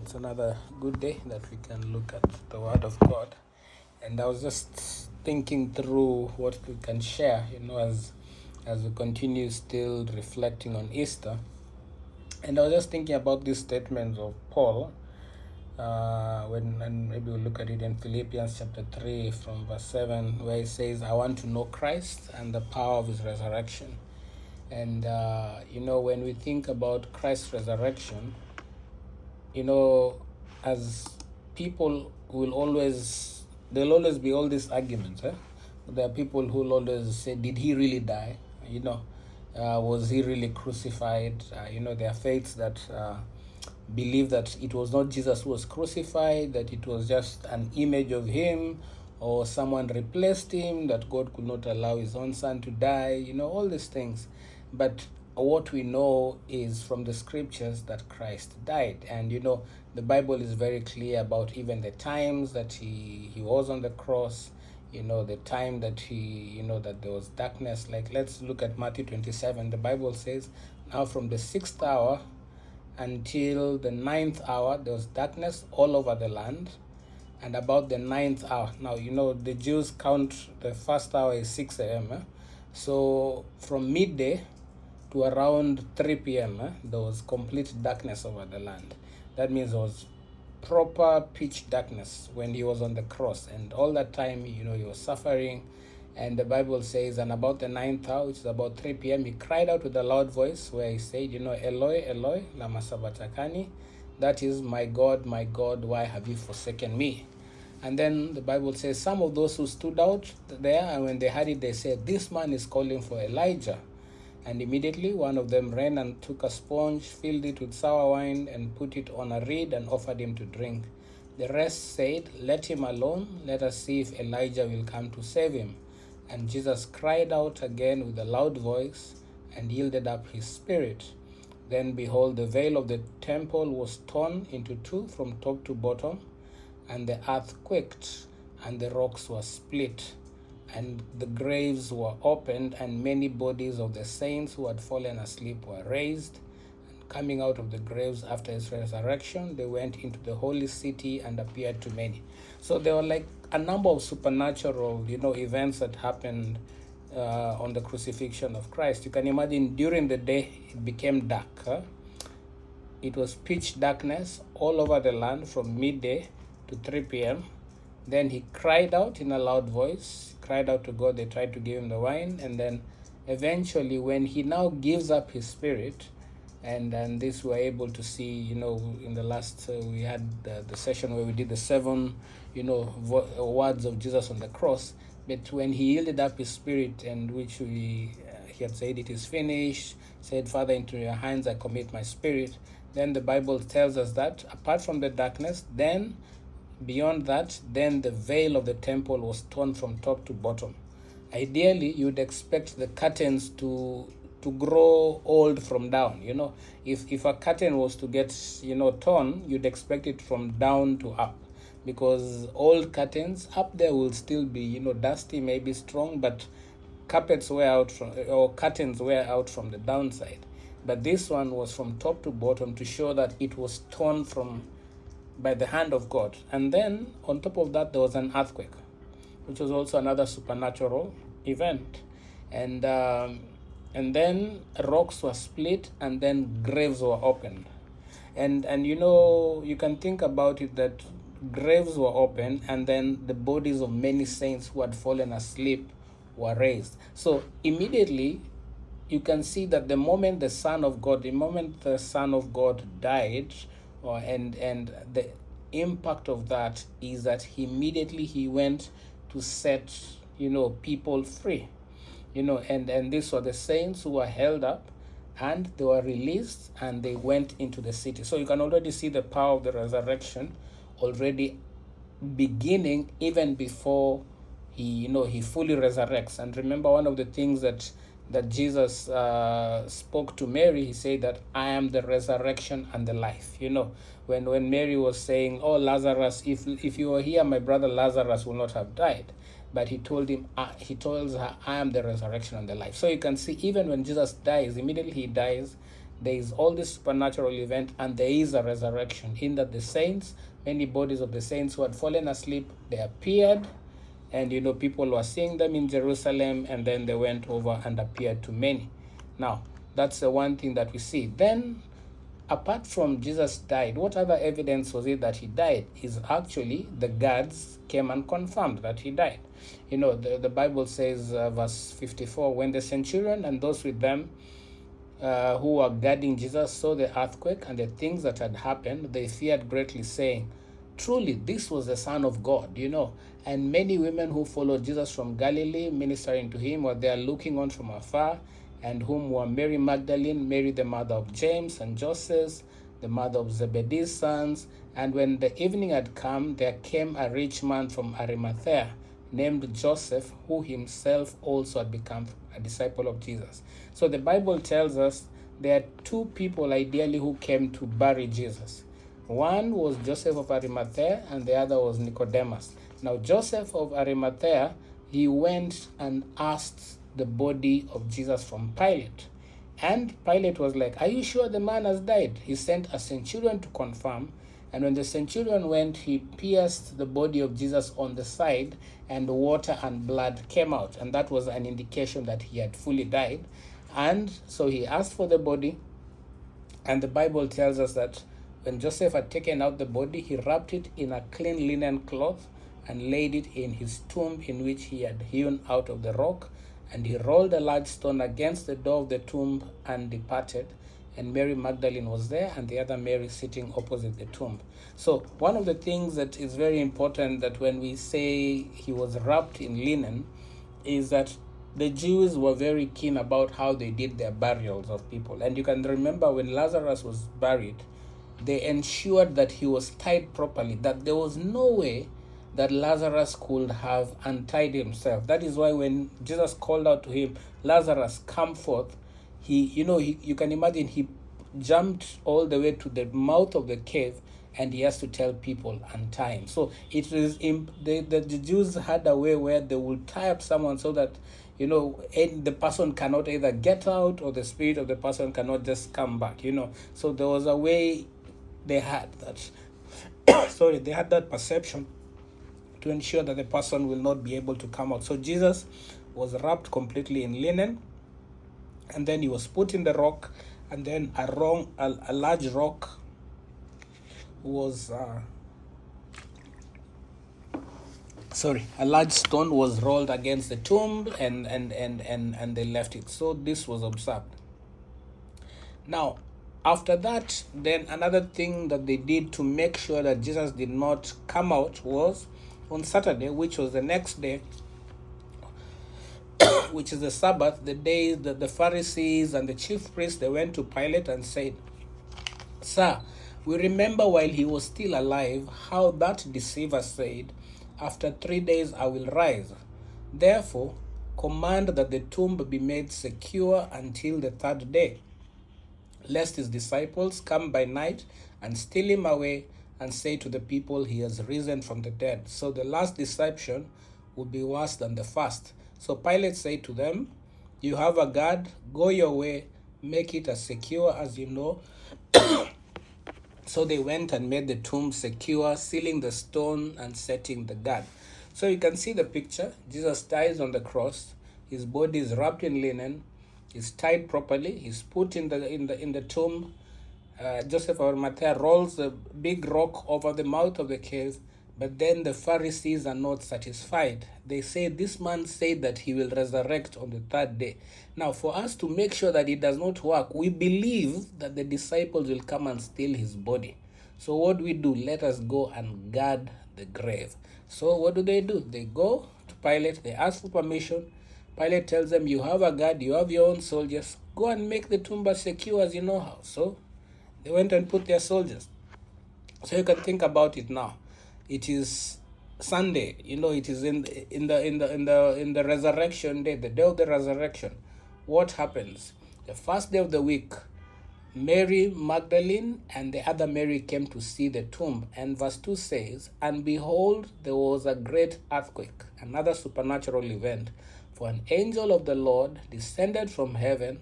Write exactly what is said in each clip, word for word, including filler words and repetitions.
it's another good day that we can look at the Word of God. And I was just thinking through what we can share, you know, as as we continue still reflecting on Easter. And I was just thinking about these statements of Paul, uh, when and maybe we'll look at it in Philippians chapter three from verse seven, where he says, I want to know Christ and the power of his resurrection. And, uh, you know, when we think about Christ's resurrection, you know, as people will always, there'll always be all these arguments. Eh? There are people who will always say, did he really die? You know, uh, was he really crucified? Uh, you know, there are faiths that uh, believe that it was not Jesus who was crucified, that it was just an image of him, or someone replaced him, that God could not allow his own son to die, you know, all these things. But what we know is from the scriptures that Christ died. And, you know, the Bible is very clear about even the times that he, he was on the cross, you know, the time that he, you know, that there was darkness. Like, let's look at Matthew twenty-seven. The Bible says, now from the sixth hour until the ninth hour, there was darkness all over the land. And about the ninth hour, now, you know, the Jews count the first hour is six a.m. Eh? So from midday to around three p.m., eh, there was complete darkness over the land. That means there was proper pitch darkness when he was on the cross. And all that time, you know, he was suffering. And the Bible says, and about the ninth hour, which is about three p.m., he cried out with a loud voice where he said, you know, Eloi, Eloi, lama sabachthani. That is, my God, my God, why have you forsaken me? And then the Bible says some of those who stood out there, and when they heard it, they said, this man is calling for Elijah. And immediately one of them ran and took a sponge, filled it with sour wine, and put it on a reed and offered him to drink. The rest said, let him alone. Let us see if Elijah will come to save him. And Jesus cried out again with a loud voice and yielded up his spirit. Then behold, the veil of the temple was torn into two from top to bottom, and the earth quaked, and the rocks were split, and the graves were opened, and many bodies of the saints who had fallen asleep were raised. And coming out of the graves after his resurrection, they went into the holy city and appeared to many. So there were like a number of supernatural, you know, events that happened uh, on the crucifixion of Christ. You can imagine during the day it became dark. Huh? It was pitch darkness all over the land from midday to three p.m. Then he cried out in a loud voice, cried out to God. They tried to give him the wine, and then eventually when he now gives up his spirit, and and this we're able to see, you know, in the last, uh, we had the, the session where we did the seven, you know, vo- words of Jesus on the cross. But when he yielded up his spirit, and which we, uh, he had said, it is finished, said, Father, into your hands I commit my spirit. Then the Bible tells us that apart from the darkness, then beyond that, then the veil of the temple was torn from top to bottom. Ideally, you'd expect the curtains to to grow old from down. You know, if if a curtain was to get, you know, torn, you'd expect it from down to up, because old curtains up there will still be, you know, dusty, maybe strong, but carpets wear out from, or curtains wear out from the downside. But this one was from top to bottom to show that it was torn from by the hand of God. And then on top of that, there was an earthquake, which was also another supernatural event. And um, and then rocks were split, and then graves were opened. And and you know, you can think about it that graves were opened, and then the bodies of many saints who had fallen asleep were raised. So immediately you can see that the moment the Son of God, the moment the Son of God died, or and and the impact of that is that he immediately he went to set, you know, people free, you know, and and these were the saints who were held up, and they were released, and they went into the city. So you can already see the power of the resurrection already beginning even before he, you know, he fully resurrects. And remember, one of the things that that Jesus uh, spoke to Mary, he said that I am the resurrection and the life. You know, when, when Mary was saying, oh, Lazarus, if if you were here, my brother Lazarus will not have died. But he told him, uh, he tells her, I am the resurrection and the life. So you can see, even when Jesus dies, immediately he dies, there is all this supernatural event, and there is a resurrection, in that the saints, many bodies of the saints who had fallen asleep, they appeared, and you know people were seeing them in Jerusalem, and then they went over and appeared to many. Now, that's the one thing that we see. Then, apart from Jesus died, what other evidence was it that he died? Is actually the guards came and confirmed that he died. You know, the, the Bible says, uh, verse fifty-four, when the centurion and those with them uh, who were guarding Jesus saw the earthquake and the things that had happened, they feared greatly, saying, truly, this was the Son of God, you know. And many women who followed Jesus from Galilee, ministering to him, were there looking on from afar, and whom were Mary Magdalene, Mary the mother of James and Joseph, the mother of Zebedee's sons. And when the evening had come, there came a rich man from Arimathea, named Joseph, who himself also had become a disciple of Jesus. So the Bible tells us there are two people ideally who came to bury Jesus. One was Joseph of Arimathea, and the other was Nicodemus. Now, Joseph of Arimathea, he went and asked the body of Jesus from Pilate. And Pilate was like, are you sure the man has died? He sent a centurion to confirm. And when the centurion went, he pierced the body of Jesus on the side, and water and blood came out. And that was an indication that he had fully died. And so he asked for the body. And the Bible tells us that when Joseph had taken out the body, he wrapped it in a clean linen cloth and laid it in his tomb, in which he had hewn out of the rock. And he rolled a large stone against the door of the tomb and departed. And Mary Magdalene was there, and the other Mary sitting opposite the tomb. So one of the things that is very important, that when we say he was wrapped in linen, is that the Jews were very keen about how they did their burials of people. And you can remember when Lazarus was buried, they ensured that he was tied properly, that there was no way that Lazarus could have untied himself. That is why when Jesus called out to him, Lazarus, come forth, he, you know, he, you can imagine he jumped all the way to the mouth of the cave, and he has to tell people, untie him. So it is, imp- the, the, the Jews had a way where they would tie up someone so that, you know, the person cannot either get out, or the spirit of the person cannot just come back, you know. So there was a way they had that, sorry, they had that perception to ensure that the person will not be able to come out. So Jesus was wrapped completely in linen, and then he was put in the rock, and then a, wrong, a, a large rock was, uh, sorry, a large stone was rolled against the tomb, and, and, and, and, and they left it. So this was observed. Now, after that, then another thing that they did to make sure that Jesus did not come out was on Saturday, which was the next day, which is the Sabbath, the day that the Pharisees and the chief priests, they went to Pilate and said, Sir, we remember while he was still alive how that deceiver said, after three days I will rise. Therefore, command that the tomb be made secure until the third day, lest his disciples come by night and steal him away and say to the people, he has risen from the dead. So the last deception would be worse than the first. So Pilate said to them, you have a guard, go your way, make it as secure as you know. So they went and made the tomb secure, sealing the stone and setting the guard. So you can see the picture. Jesus dies on the cross. His body is wrapped in linen. He's tied properly. He's put in the in the in the tomb. Uh, Joseph of Arimathea rolls a big rock over the mouth of the cave. But then the Pharisees are not satisfied. They say, this man said that he will resurrect on the third day. Now, for us to make sure that it does not work, we believe that the disciples will come and steal his body. So what do we do? Let us go and guard the grave. So what do they do? They go to Pilate. They ask for permission. Pilate tells them, you have a guard. You have your own soldiers. Go and make the tomb as secure as you know how. So they went and put their soldiers. So you can think about it now. It is Sunday, you know, it is in the, in the in the in the in the resurrection day, the day of the resurrection. What happens? The first day of the week, Mary Magdalene and the other Mary came to see the tomb. And verse two says, and behold, there was a great earthquake, another supernatural event. For an angel of the Lord descended from heaven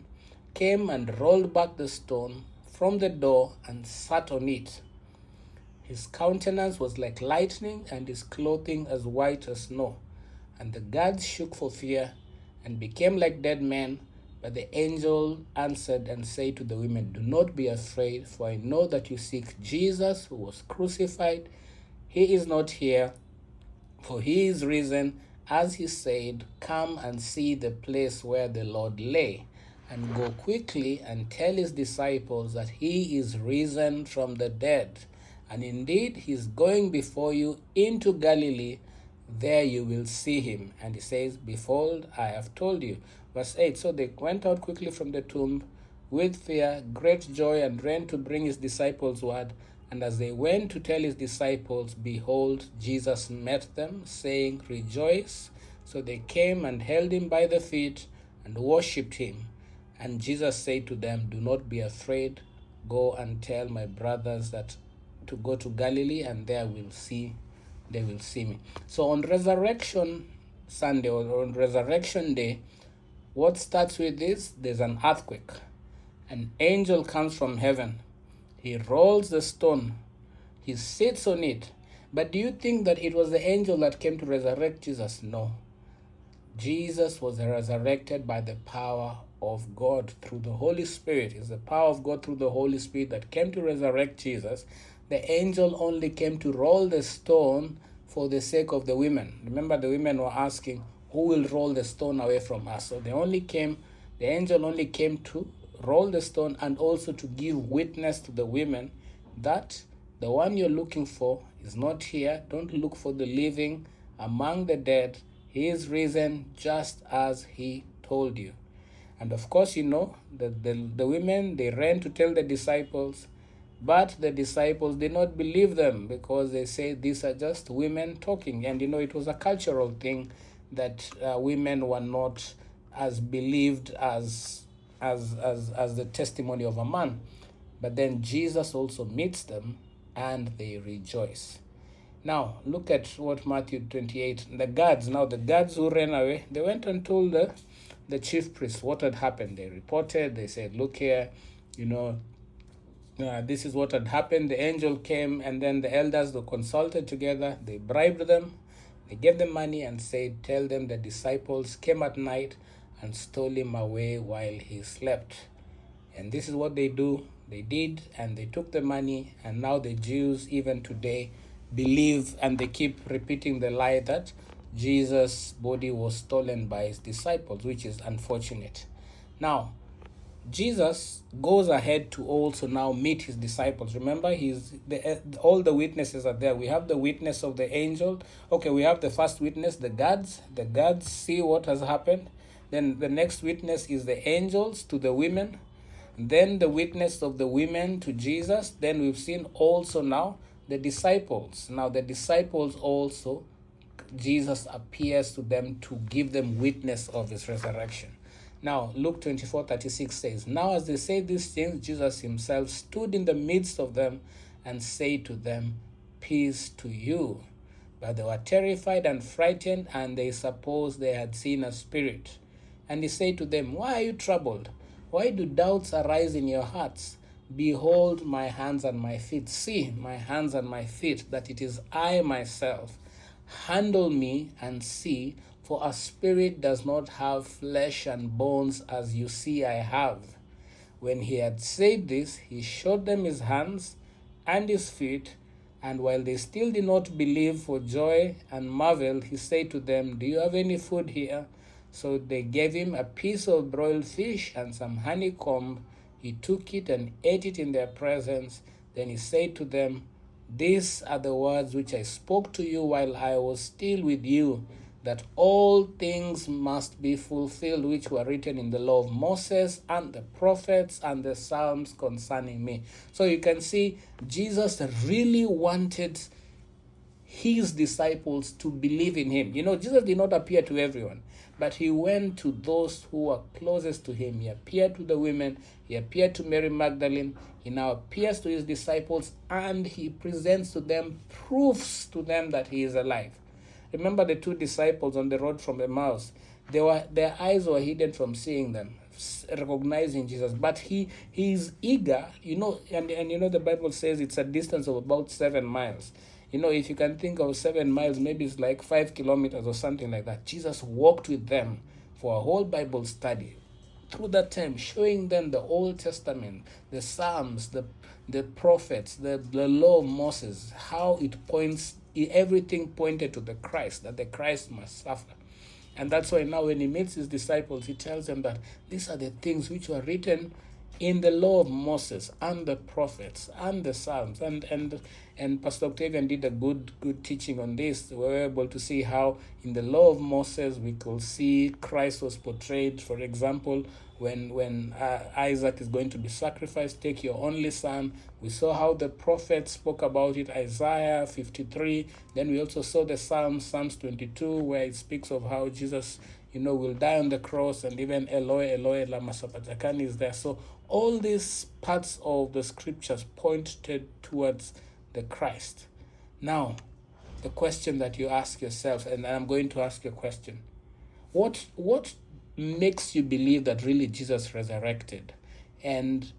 came and rolled back the stone from the door and sat on it. His countenance was like lightning, and his clothing as white as snow. And the guards shook for fear and became like dead men. But the angel answered and said to the women, "Do not be afraid, for I know that you seek Jesus who was crucified. He is not here, for he is risen, as he said. Come and see the place where the Lord lay, and go quickly and tell his disciples that he is risen from the dead. And indeed, he is going before you into Galilee. There you will see him." And he says, "Behold, I have told you." Verse eight, so they went out quickly from the tomb with fear, great joy, and ran to bring his disciples word. And as they went to tell his disciples, behold, Jesus met them, saying, "Rejoice." So they came and held him by the feet and worshipped him. And Jesus said to them, "Do not be afraid. Go and tell my brothers that to go to Galilee, and there will see, they will see me." So on Resurrection Sunday, or on Resurrection Day, what starts with this? There's an earthquake. An angel comes from heaven. He rolls the stone. He sits on it. But do you think that it was the angel that came to resurrect Jesus? No. Jesus was resurrected by the power of God through the Holy Spirit. It's the power of God through the Holy Spirit that came to resurrect Jesus. The angel only came to roll the stone for the sake of the women. Remember, the women were asking, who will roll the stone away from us? So they only came, the angel only came to roll the stone and also to give witness to the women that the one you're looking for is not here. Don't look for the living among the dead. He is risen just as he told you. And of course, you know, the, the, the women, they ran to tell the disciples, but the disciples did not believe them because they say these are just women talking. And you know, it was a cultural thing that uh, women were not as believed as, as, as, as the testimony of a man. But then Jesus also meets them and they rejoice. Now, look at what Matthew twenty-eight, the guards, now the guards who ran away, they went and told the, the chief priests what had happened. They reported, they said, look here, you know, uh, this is what had happened. The angel came, and then the elders, they consulted together, they bribed them, they gave them money and said, tell them the disciples came at night and stole him away while he slept. And this is what they do. They did, and they took the money, and now the Jews, even today, believe, and they keep repeating the lie that Jesus' body was stolen by his disciples, which is unfortunate. Now, Jesus goes ahead to also now meet his disciples. Remember, he's the, all the witnesses are there. We have the witness of the angel. Okay, we have the first witness, the guards. The guards see what has happened. Then the next witness is the angels to the women. Then the witness of the women to Jesus. Then we've seen also now the disciples. Now the disciples also, Jesus appears to them to give them witness of his resurrection. Now, Luke twenty-four thirty-six says, now as they said these things, Jesus himself stood in the midst of them and said to them, peace to you. But they were terrified and frightened, and they supposed they had seen a spirit. And he said to them, why are you troubled? Why do doubts arise in your hearts? Behold my hands and my feet. See my hands and my feet, that it is I myself. Handle me and see, for a spirit does not have flesh and bones as you see I have. When he had said this, he showed them his hands and his feet. And while they still did not believe for joy and marveled, he said to them, do you have any food here? So they gave him a piece of broiled fish and some honeycomb. He took it and ate it in their presence. Then he said to them, these are the words which I spoke to you while I was still with you, that all things must be fulfilled which were written in the law of Moses and the prophets and the Psalms concerning me. So you can see Jesus really wanted his disciples to believe in him. You know, Jesus did not appear to everyone, but he went to those who were closest to him. He appeared to the women. He appeared to Mary Magdalene. He now appears to his disciples, and he presents to them proofs to them that he is alive. Remember the two disciples on the road from Emmaus. They were, their eyes were hidden from seeing them, recognizing Jesus, but he he is eager, you know, and, and you know the Bible says it's a distance of about seven miles. You know, if you can think of seven miles, maybe it's like five kilometers or something like that. Jesus walked with them for a whole Bible study. Through that time, showing them the Old Testament, the Psalms, the the prophets, the, the law of Moses, how it points, everything pointed to the Christ, that the Christ must suffer. And that's why now when he meets his disciples, he tells them that these are the things which were written in the law of Moses and the prophets and the Psalms. And and and Pastor Octavian did a good good teaching on this. We were able to see how in the law of Moses we could see Christ was portrayed. For example, when when uh, Isaac is going to be sacrificed, take your only son. We saw how the prophets spoke about it, Isaiah fifty-three. Then we also saw the Psalms, Psalms twenty-two, where it speaks of how Jesus, you know, will die on the cross, and even Eloi, Eloi, lama sabachthani is there. So all these parts of the scriptures pointed towards the Christ. Now, the question that you ask yourself, and I'm going to ask you a question. What what makes you believe that really Jesus resurrected? And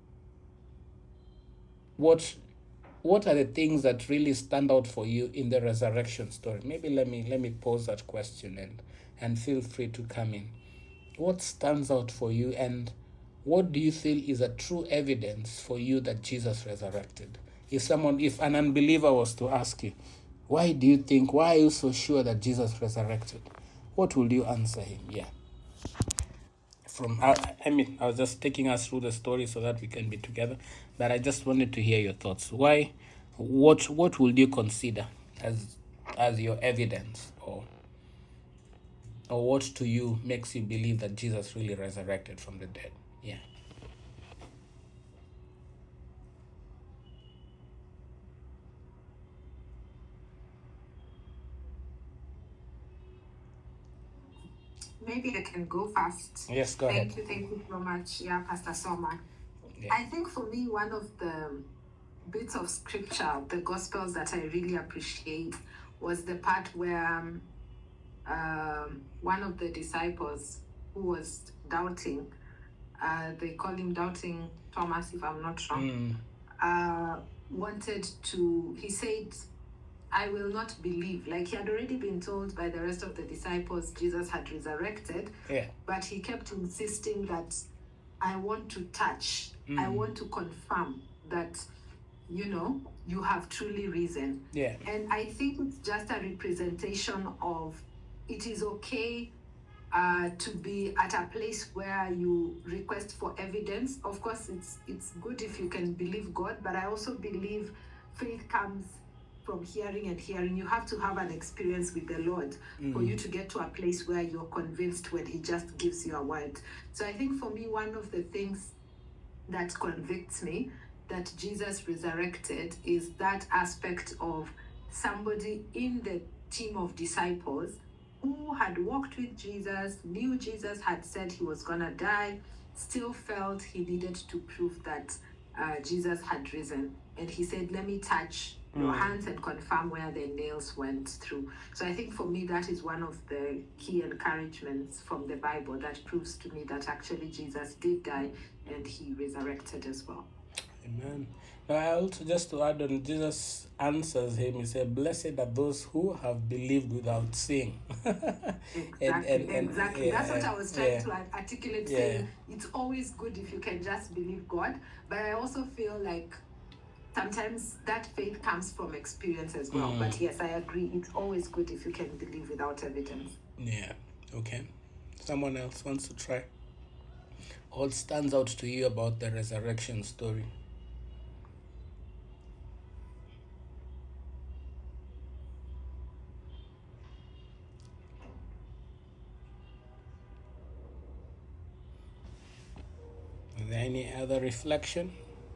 what what are the things that really stand out for you in the resurrection story? Maybe let me let me pose that question and and feel free to come in. What stands out for you, and what do you feel is a true evidence for you that Jesus resurrected? If someone, if an unbeliever was to ask you, why do you think, why are you so sure that Jesus resurrected? What will you answer him? Yeah. From, I, I mean, I was just taking us through the story so that we can be together, but I just wanted to hear your thoughts. Why, what, what would you consider as, as your evidence, or, or what to you makes you believe that Jesus really resurrected from the dead? Yeah. Maybe I can go first. Yes, go thank ahead. Thank you, thank you so much. Yeah, Pastor Soma. Yeah. I think for me, one of the bits of scripture, the Gospels that I really appreciate was the part where um, um, one of the disciples who was doubting, uh, they call him Doubting Thomas, if I'm not wrong, mm. uh, wanted to, he said, I will not believe. Like, he had already been told by the rest of the disciples Jesus had resurrected, yeah. but he kept insisting that I want to touch, mm. I want to confirm that, you know, you have truly risen. Yeah. And I think it's just a representation of it is okay uh, to be at a place where you request for evidence. Of course, it's it's good if you can believe God, but I also believe faith comes from hearing and hearing. You have to have an experience with the Lord mm. for you to get to a place where you're convinced when he just gives you a word. So I think for me, one of the things that convicts me that Jesus resurrected is that aspect of somebody in the team of disciples who had walked with Jesus, knew Jesus had said he was gonna die, still felt he needed to prove that uh, Jesus had risen. And he said, let me touch your hands and confirm where the nails went through. So I think for me, that is one of the key encouragements from the Bible that proves to me that actually Jesus did die and he resurrected as well. Amen. Now, I also, just to add on, Jesus answers him, he said, blessed are those who have believed without seeing. Exactly, and, and, and, exactly. Yeah, That's what I was trying yeah. to articulate, Yeah. saying it's always good if you can just believe God, but I also feel like sometimes that faith comes from experience as well. Mm. But yes, I agree. It's always good if you can believe without evidence. Yeah. Okay. Someone else wants to try? What stands out to you about the resurrection story? Is there any other reflection?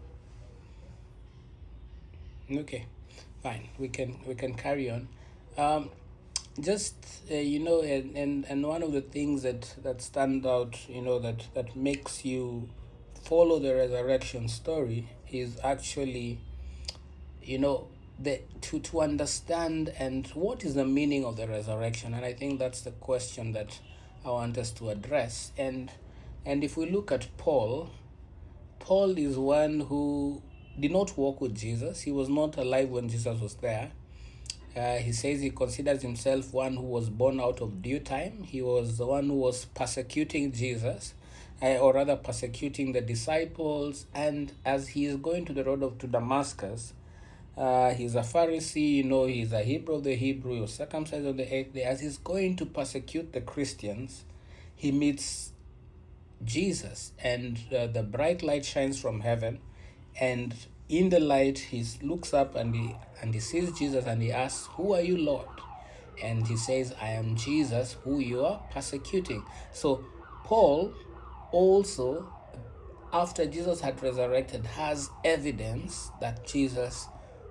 Okay, fine. We can we can carry on. Um, just uh, you know, and, and and one of the things that that stand out, you know, that that makes you follow the resurrection story is actually, you know, the to to understand and what is the meaning of the resurrection. And I think that's the question that I want us to address. And And if we look at Paul, Paul is one who did not walk with Jesus. He was not alive when Jesus was there. Uh, he says he considers himself one who was born out of due time. He was the one who was persecuting Jesus, uh, or rather persecuting the disciples. And as he is going to the road of to Damascus, uh, he's a Pharisee, you know, he's a Hebrew of the Hebrew, he was circumcised on the eighth day. As he's going to persecute the Christians, he meets Jesus, and uh, the bright light shines from heaven, and in the light he looks up and he and he sees Jesus, and he asks, "Who are you, Lord?" And he says, "I am Jesus who you are persecuting." So Paul also, after Jesus had resurrected, has evidence that Jesus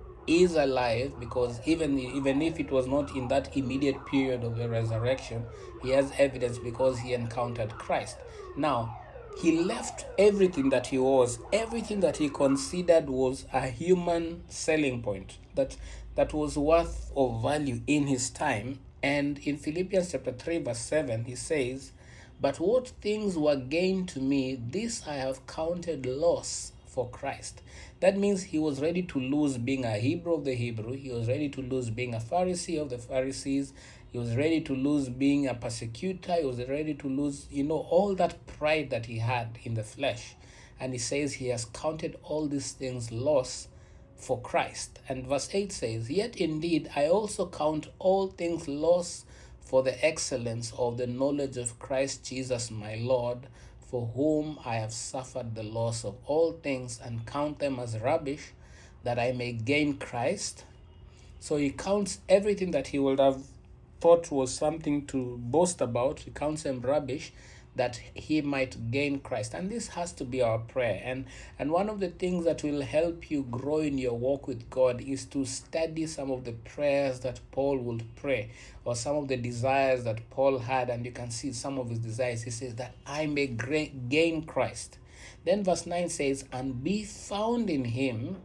is alive, because even even if it was not in that immediate period of the resurrection, he has evidence because he encountered Christ. Now, he left everything that he was, everything that he considered was a human selling point, that that was worth of value in his time. And in Philippians chapter three, verse seven, he says, "But what things were gained to me, this I have counted loss for Christ." That means he was ready to lose being a Hebrew of the Hebrew. He was ready to lose being a Pharisee of the Pharisees. He was ready to lose being a persecutor. He was ready to lose, you know, all that pride that he had in the flesh. And he says he has counted all these things loss for Christ. And verse eight says, "Yet indeed I also count all things loss for the excellence of the knowledge of Christ Jesus my Lord, for whom I have suffered the loss of all things, and count them as rubbish, that I may gain Christ." So he counts everything that he would have thought was something to boast about, he counts them rubbish, that he might gain Christ. And this has to be our prayer. And and one of the things that will help you grow in your walk with God is to study some of the prayers that Paul would pray, or some of the desires that Paul had. And you can see some of his desires. He says that I may gain Christ. Then verse nine says, "And be found in him,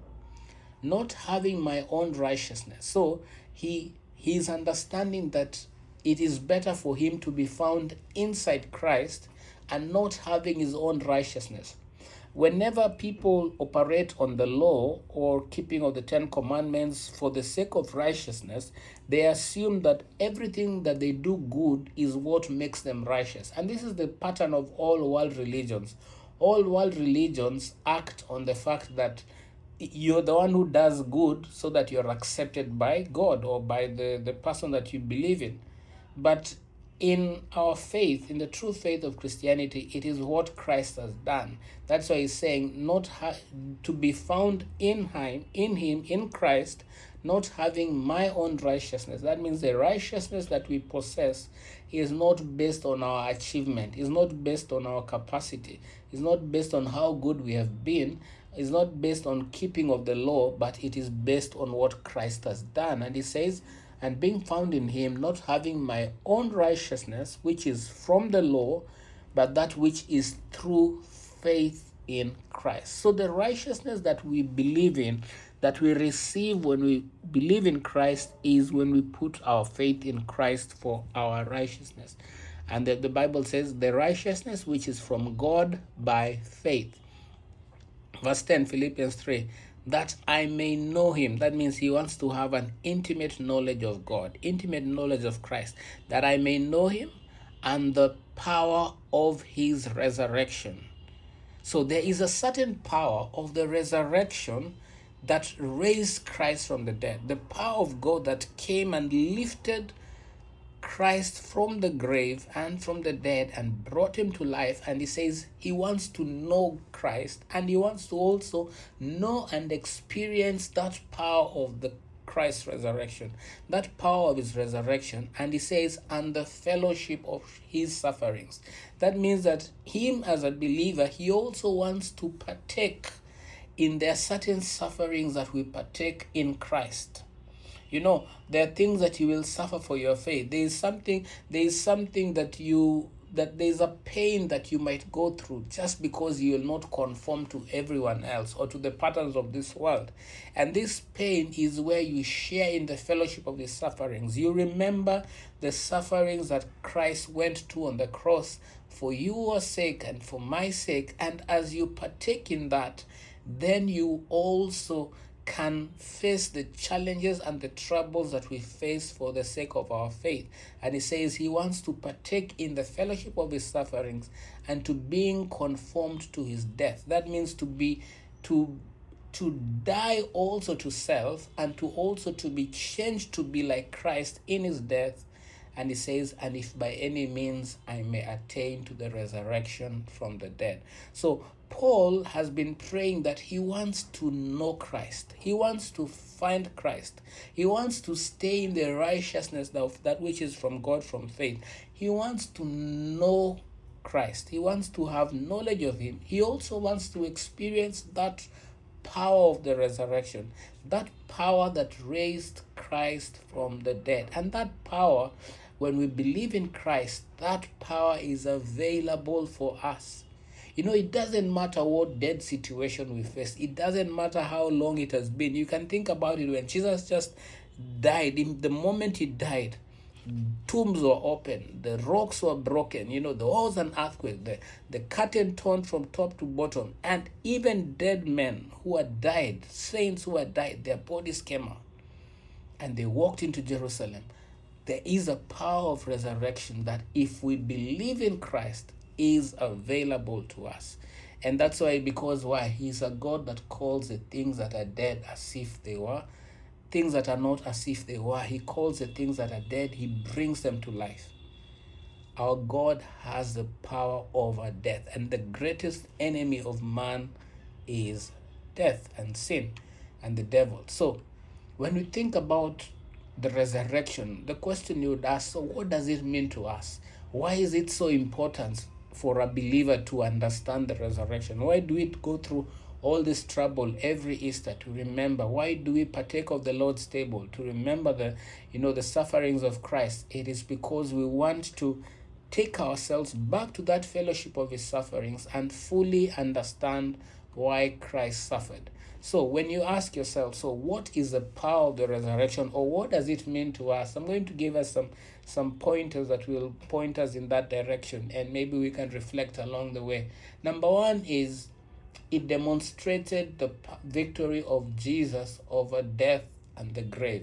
not having my own righteousness." So he he's understanding that it is better for him to be found inside Christ and not having his own righteousness. Whenever people operate on the law or keeping of the Ten Commandments for the sake of righteousness, they assume that everything that they do good is what makes them righteous. And this is the pattern of all world religions. All world religions act on the fact that you're the one who does good so that you're accepted by God or by the, the person that you believe in. But in our faith, in the true faith of Christianity, it is what Christ has done. That's why he's saying not ha- to be found in him, in him, in Christ, not having my own righteousness. That means the righteousness that we possess is not based on our achievement, is not based on our capacity, is not based on how good we have been, is not based on keeping of the law, but it is based on what Christ has done. And he says, "And being found in him, not having my own righteousness, which is from the law, but that which is through faith in Christ." So the righteousness that we believe in, that we receive when we believe in Christ, is when we put our faith in Christ for our righteousness. And the, the Bible says, "the righteousness which is from God by faith." Verse ten, Philippians three, "that I may know him." That means he wants to have an intimate knowledge of God, intimate knowledge of Christ. "That I may know him and the power of his resurrection." So there is a certain power of the resurrection that raised Christ from the dead. The power of God that came and lifted Christ from the grave and from the dead and brought him to life. And he says he wants to know Christ, and he wants to also know and experience that power of the Christ's resurrection, that power of his resurrection. And he says, "and the fellowship of his sufferings." That means that him as a believer, he also wants to partake in their certain sufferings that we partake in Christ. You know, there are things that you will suffer for your faith. There is something, there is something that you that there's a pain that you might go through just because you'll not conform to everyone else or to the patterns of this world. And this pain is where you share in the fellowship of his sufferings. You remember the sufferings that Christ went to on the cross for your sake and for my sake. And as you partake in that, then you also can face the challenges and the troubles that we face for the sake of our faith. And he says he wants to partake in the fellowship of his sufferings and to being conformed to his death. That means to be to to die also to self, and to also to be changed to be like Christ in his death. And he says, and if by any means I may attain to the resurrection from the dead. So Paul has been praying that he wants to know Christ. He wants to find Christ. He wants to stay in the righteousness of that which is from God, from faith. He wants to know Christ. He wants to have knowledge of him. He also wants to experience that power of the resurrection, that power that raised Christ from the dead. And that power, when we believe in Christ, that power is available for us. You know, it doesn't matter what dead situation we face. It doesn't matter how long it has been. You can think about it when Jesus just died. In the moment he died, tombs were open, the rocks were broken, you know, there was an earthquake, the, the curtain torn from top to bottom, and even dead men who had died, saints who had died, their bodies came out and they walked into Jerusalem. There is a power of resurrection that, if we believe in Christ, is available to us. And that's why, because why? He's a God that calls the things that are dead as if they were. Things that are not as if they were. He calls the things that are dead, he brings them to life. Our God has the power over death. And the greatest enemy of man is death and sin and the devil. So when we think about the resurrection, the question you would ask, so what does it mean to us? Why is it so important for a believer to understand the resurrection? Why do we go through all this trouble every Easter to remember? Why do we partake of the Lord's table to remember the, you know, the sufferings of Christ? It is because we want to take ourselves back to that fellowship of his sufferings and fully understand why Christ suffered. So when you ask yourself, so what is the power of the resurrection, or what does it mean to us? I'm going to give us some some pointers that will point us in that direction, and maybe we can reflect along the way. Number one is, it demonstrated the victory of Jesus over death and the grave.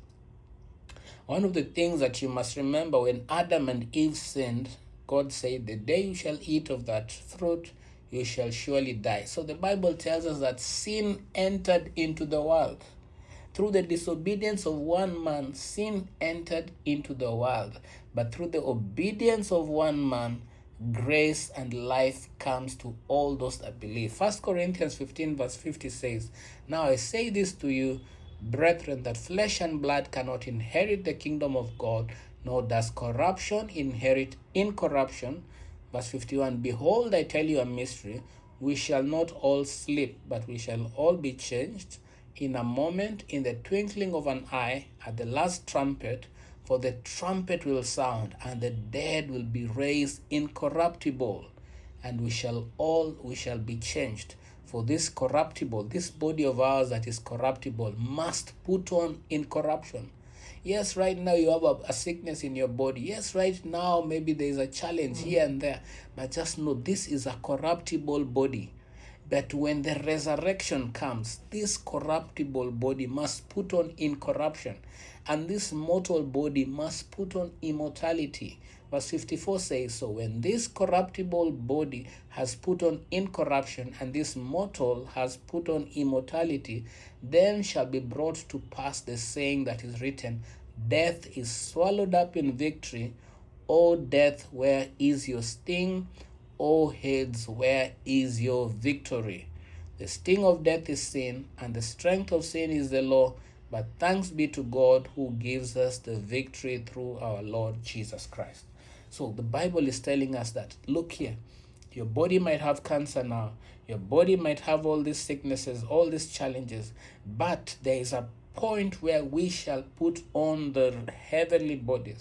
One of the things that you must remember, when Adam and Eve sinned, God said, the day you shall eat of that fruit, you shall surely die. So the Bible tells us that sin entered into the world. Through the disobedience of one man, sin entered into the world. But through the obedience of one man, grace and life comes to all those that believe. First Corinthians fifteen verse fifty says, now I say this to you, brethren, that flesh and blood cannot inherit the kingdom of God, nor does corruption inherit incorruption. Verse fifty-one, behold, I tell you a mystery. We shall not all sleep, but we shall all be changed in a moment, in the twinkling of an eye, at the last trumpet. For the trumpet will sound, and the dead will be raised incorruptible, and we shall all, we shall be changed. For this corruptible, this body of ours that is corruptible, must put on incorruption. Yes, right now you have a, a sickness in your body. Yes, right now maybe there is a challenge mm-hmm. here and there. But just know this is a corruptible body. But when the resurrection comes, this corruptible body must put on incorruption. And this mortal body must put on immortality. Verse fifty-four says, so when this corruptible body has put on incorruption, and this mortal has put on immortality, then shall be brought to pass the saying that is written, death is swallowed up in victory. O death, where is your sting? O Hades, where is your victory? The sting of death is sin, and the strength of sin is the law. But thanks be to God who gives us the victory through our Lord Jesus Christ. So the Bible is telling us that, look here, your body might have cancer now. Your body might have all these sicknesses, all these challenges. But there is a point where we shall put on the heavenly bodies.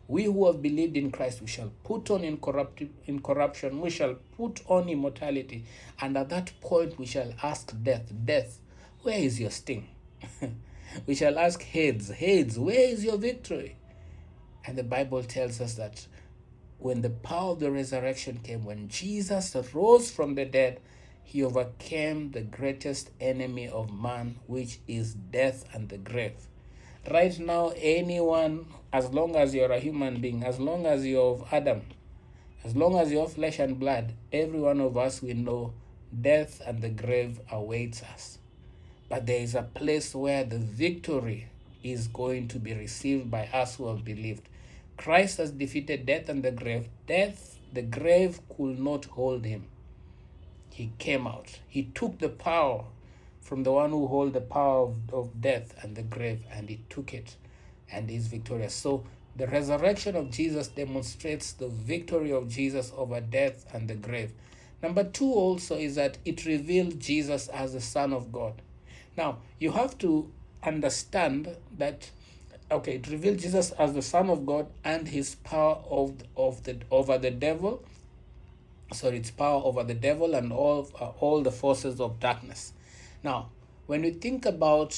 We who have believed in Christ, we shall put on incorrupt- incorruption, we shall put on immortality. And at that point, we shall ask death, death, where is your sting? We shall ask Hades, Hades, where is your victory? And the Bible tells us that when the power of the resurrection came, when Jesus rose from the dead, he overcame the greatest enemy of man, which is death and the grave. Right now, anyone, as long as you're a human being, as long as you're of Adam, as long as you're flesh and blood, every one of us, we know death and the grave awaits us. But there is a place where the victory is going to be received by us who have believed. Christ has defeated death and the grave. Death, the grave could not hold him. He came out. He took the power from the one who holds the power of, of death and the grave, and he took it and is victorious. So the resurrection of Jesus demonstrates the victory of Jesus over death and the grave. Number two also is that it revealed Jesus as the Son of God. Now, you have to understand that, okay, it revealed Jesus as the Son of God and his power of, of the over the devil. So its power over the devil and all, uh, all the forces of darkness. Now, when you think about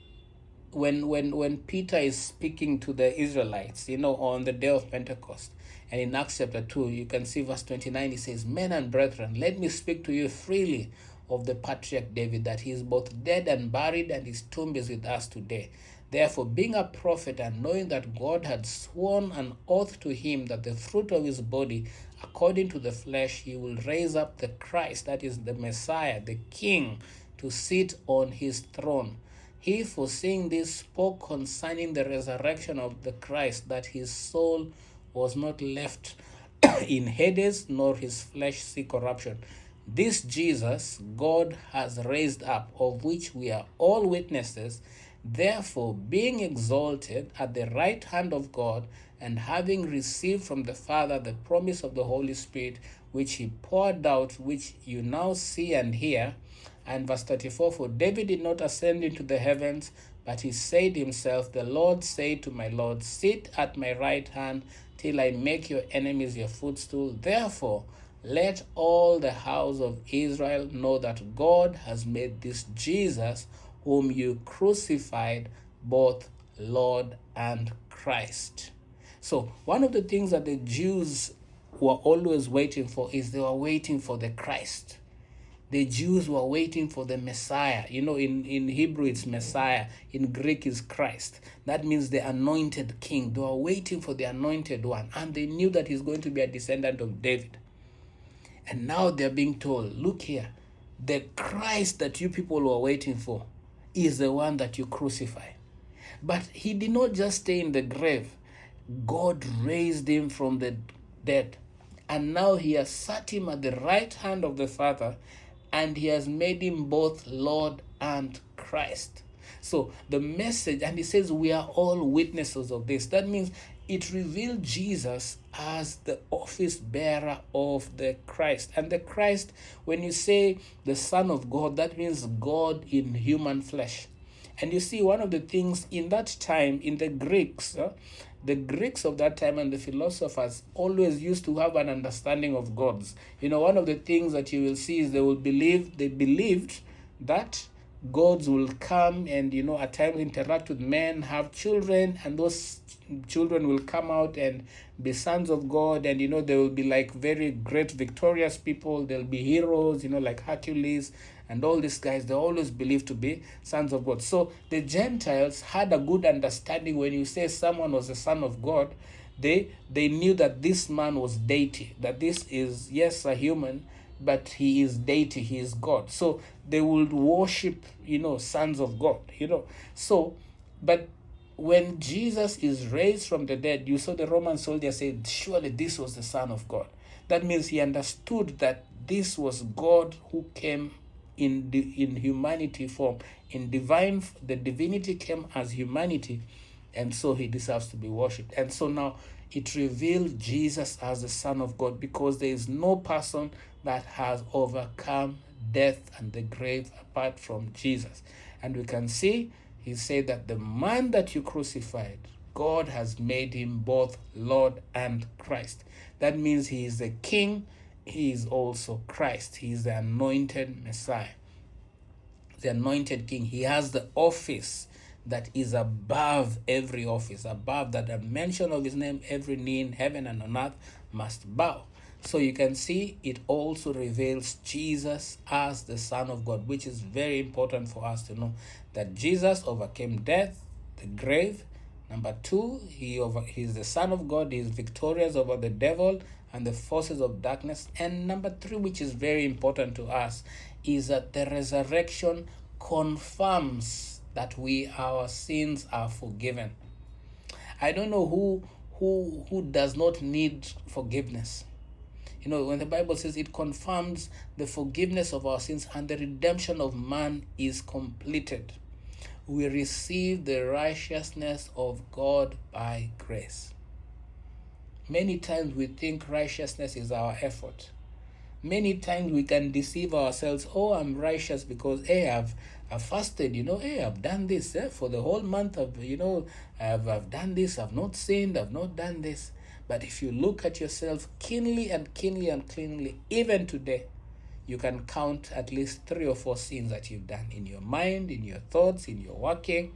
when when when Peter is speaking to the Israelites, you know, on the day of Pentecost, and in Acts chapter two, you can see verse twenty-nine, he says, "Men and brethren, let me speak to you freely of the patriarch David, that he is both dead and buried, and his tomb is with us today. Therefore, being a prophet, and knowing that God had sworn an oath to him that the fruit of his body, according to the flesh, he will raise up the Christ, that is the Messiah, the King, to sit on his throne. He, foreseeing this, spoke concerning the resurrection of the Christ, that his soul was not left in Hades, nor his flesh see corruption. This Jesus God has raised up, of which we are all witnesses. Therefore, being exalted at the right hand of God, and having received from the Father the promise of the Holy Spirit, which he poured out, which you now see and hear." And verse thirty-four, "For David did not ascend into the heavens, but he said himself, the Lord said to my Lord, sit at my right hand till I make your enemies your footstool. Therefore, let all the house of Israel know that God has made this Jesus, whom you crucified, both Lord and Christ." So one of the things that the Jews were always waiting for is they were waiting for the Christ. The Jews were waiting for the Messiah. You know, in, in Hebrew it's Messiah. In Greek is Christ. That means the anointed king. They were waiting for the anointed one. And they knew that he's going to be a descendant of David. And now they're being told, look here, the Christ that you people were waiting for is the one that you crucified. But he did not just stay in the grave. God raised him from the dead. And now he has sat him at the right hand of the Father, and he has made him both Lord and Christ. So the message, and he says we are all witnesses of this. That means it revealed Jesus as the office bearer of the Christ. And the Christ, when you say the Son of God, that means God in human flesh. And you see, one of the things in that time, in the Greeks, uh, the Greeks of that time and the philosophers always used to have an understanding of gods. You know, one of the things that you will see is they will believe, they believed that gods will come and, you know, at times interact with men, have children, and those children will come out and be sons of God, and, you know, they will be like very great victorious people. They'll be heroes, you know, like Hercules and all these guys. They always believed to be sons of God. So the Gentiles had a good understanding. When you say someone was a son of God, they they knew that this man was deity, that this is, yes, a human, but he is deity, he is God. So they would worship, you know, sons of God, you know. So, but when Jesus is raised from the dead, you saw the Roman soldier say, surely this was the Son of God. That means he understood that this was God who came in the, in humanity form. In divine, the divinity came as humanity, and so he deserves to be worshipped. And so now it revealed Jesus as the Son of God, because there is no person that has overcome death and the grave apart from Jesus. And we can see he said that the man that you crucified God has made him both Lord and Christ. That means he is the King, he is also Christ. He is the anointed Messiah, the anointed King. He has the office that is above every office, above that the mention of his name, every knee in heaven and on earth must bow. So you can see it also reveals Jesus as the Son of God, which is very important for us to know that Jesus overcame death, the grave. Number two, he over he is the Son of God. He is victorious over the devil and the forces of darkness. And number three, which is very important to us, is that the resurrection confirms that we our sins are forgiven. I don't know who who who does not need forgiveness. You know, when the Bible says it confirms the forgiveness of our sins and the redemption of man is completed. We receive the righteousness of God by grace. Many times we think righteousness is our effort. Many times we can deceive ourselves. Oh, I'm righteous because, hey, I've, I've fasted, you know, hey, I've done this eh, for the whole month of, you know, I've, I've done this, I've not sinned, I've not done this. But if you look at yourself keenly and keenly and cleanly, even today, you can count at least three or four sins that you've done in your mind, in your thoughts, in your working.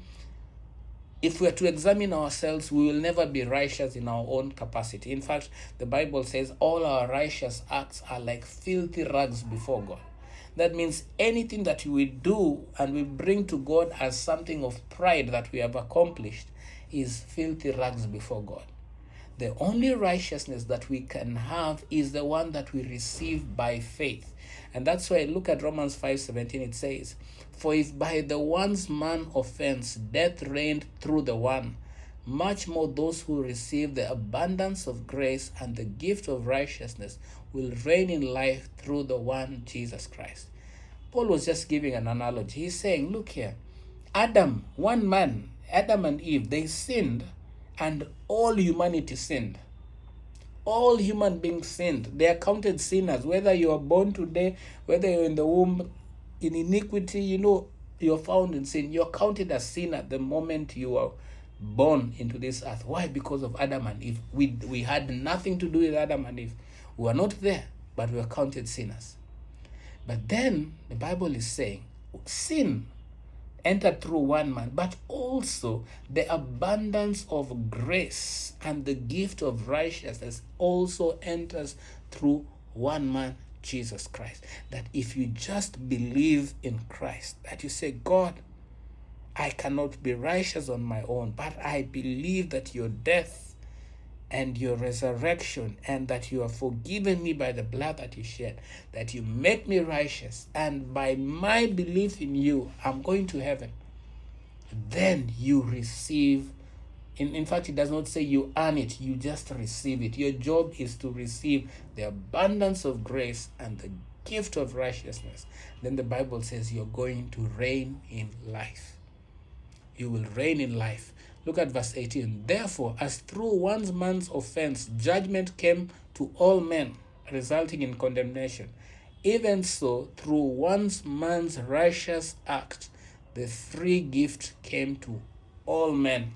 If we are to examine ourselves, we will never be righteous in our own capacity. In fact, the Bible says all our righteous acts are like filthy rags before God. That means anything that we do and we bring to God as something of pride that we have accomplished is filthy rags before God. The only righteousness that we can have is the one that we receive by faith. And that's why look at Romans five seventeen. It says, "For if by the one's man offense death reigned through the one, much more those who receive the abundance of grace and the gift of righteousness will reign in life through the one Jesus Christ." Paul was just giving an analogy. He's saying, look here, Adam, one man, Adam and Eve, they sinned, and all humanity sinned. All human beings sinned. They are counted sinners. Whether you are born today, whether you're in the womb in iniquity, you know, you're found in sin. You're counted as sinner the moment you are born into this earth. Why? Because of Adam and Eve. We, we had nothing to do with Adam and Eve. We were not there, but we were counted sinners. But then the Bible is saying sin entered through one man, but also the abundance of grace and the gift of righteousness also enters through one man, Jesus Christ. That if you just believe in Christ, that you say, God, I cannot be righteous on my own, but I believe that your death and your resurrection and that you have forgiven me by the blood that you shed, that you make me righteous, and by my belief in you, I'm going to heaven. Then you receive, in, in fact, it does not say you earn it, you just receive it. Your job is to receive the abundance of grace and the gift of righteousness. Then the Bible says you're going to reign in life. You will reign in life. Look at verse eighteen. Therefore, as through one man's offense, judgment came to all men, resulting in condemnation, even so, through one man's righteous act, the free gift came to all men.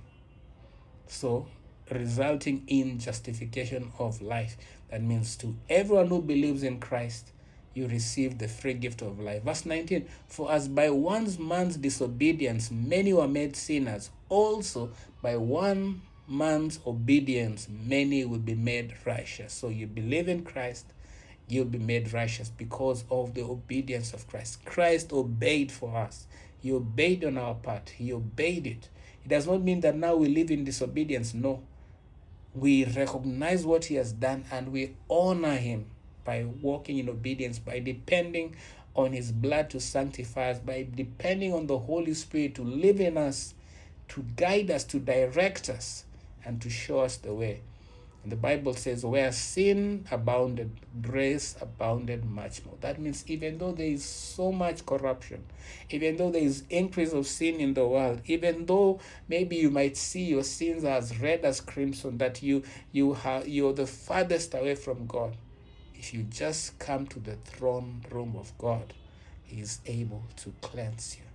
So, resulting in justification of life. That means to everyone who believes in Christ, you receive the free gift of life. Verse nineteen, for as by one man's disobedience many were made sinners, also by one man's obedience many will be made righteous. So you believe in Christ, you'll be made righteous because of the obedience of Christ. Christ obeyed for us. He obeyed on our part. He obeyed it. It does not mean that now we live in disobedience. No. We recognize what he has done and we honor him by walking in obedience, by depending on his blood to sanctify us, by depending on the Holy Spirit to live in us, to guide us, to direct us, and to show us the way. And the Bible says, where sin abounded, grace abounded much more. That means even though there is so much corruption, even though there is increase of sin in the world, even though maybe you might see your sins as red as crimson, that you, you have, you're the farthest away from God, if you just come to the throne room of God, he is able to cleanse you.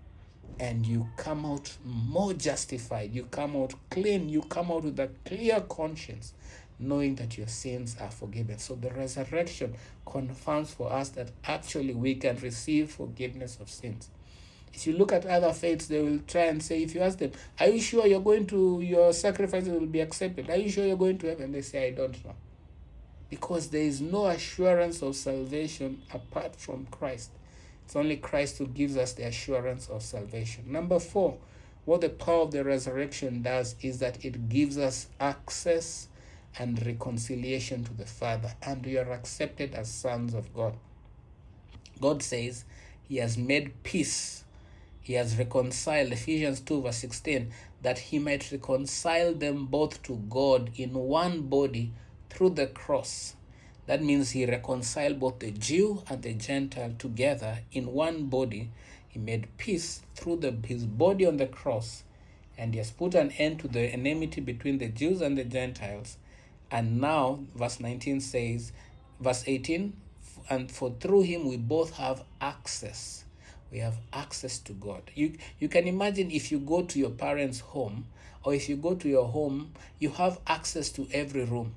and you come out more justified. You come out clean. You come out with a clear conscience, knowing that your sins are forgiven. So the resurrection confirms for us that actually we can receive forgiveness of sins. If you look at other faiths, they will try and say, if you ask them, are you sure you're going to, your sacrifices will be accepted? Are you sure you're going to heaven? They say, I don't know. Because there is no assurance of salvation apart from Christ. It's only Christ who gives us the assurance of salvation. Number four, what the power of the resurrection does is that it gives us access and reconciliation to the Father, and we are accepted as sons of God. God says he has made peace. He has reconciled, Ephesians two verse sixteen, that he might reconcile them both to God in one body through the cross. That means he reconciled both the Jew and the Gentile together in one body. He made peace through the, his body on the cross, and he has put an end to the enmity between the Jews and the Gentiles. And now, verse nineteen says, verse eighteen, and for through him we both have access. We have access to God. You, you can imagine if you go to your parents' home, or if you go to your home, you have access to every room.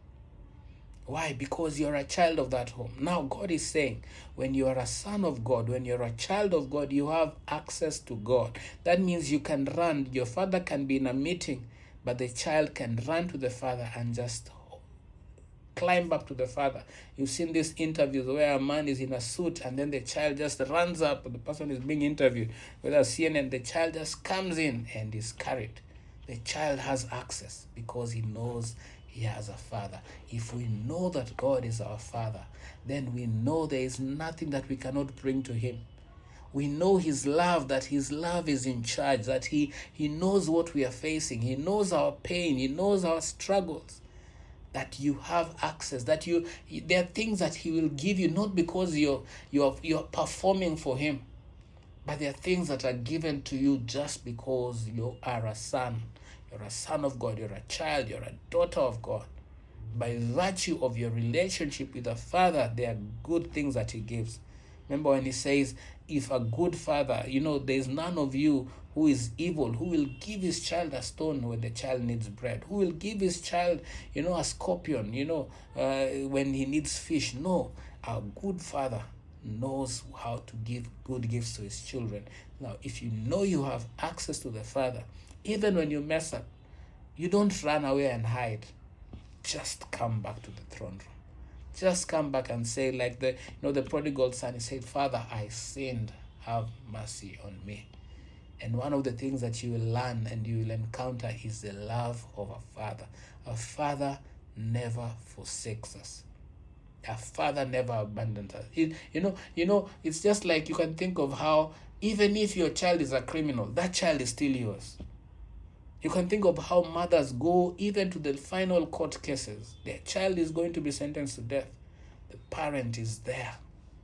Why? Because you're a child of that home. Now God is saying, when you are a son of God, when you're a child of God, you have access to God. That means you can run. Your father can be in a meeting, but the child can run to the father and just climb up to the father. You've seen these interviews where a man is in a suit and then the child just runs up. The person is being interviewed, whether C N N, the child just comes in and is carried. The child has access because he knows he has a father. If we know that God is our father, then we know there is nothing that we cannot bring to him. We know his love, that his love is in charge, that he, he knows what we are facing. He knows our pain. He knows our struggles. That you have access, that you, there are things that he will give you, not because you're, you're, you're performing for him, but there are things that are given to you just because you are a son. You're a son of God, you're a child, you're a daughter of God. By virtue of your relationship with the Father, there are good things that he gives. Remember when he says, if a good father, you know, there's none of you who is evil, who will give his child a stone when the child needs bread, who will give his child, you know, a scorpion, you know, uh, when he needs fish. No, a good father knows how to give good gifts to his children. Now, if you know you have access to the Father, even when you mess up, you don't run away and hide. Just come back to the throne room. Just come back and say, like the, you know, the prodigal son, he said, Father, I sinned, have mercy on me. And one of the things that you will learn and you will encounter is the love of a father. A father never forsakes us. A father never abandons us. It, you know, you know, it's just like you can think of how even if your child is a criminal, that child is still yours. You can think of how mothers go even to the final court cases. Their child is going to be sentenced to death. The parent is there,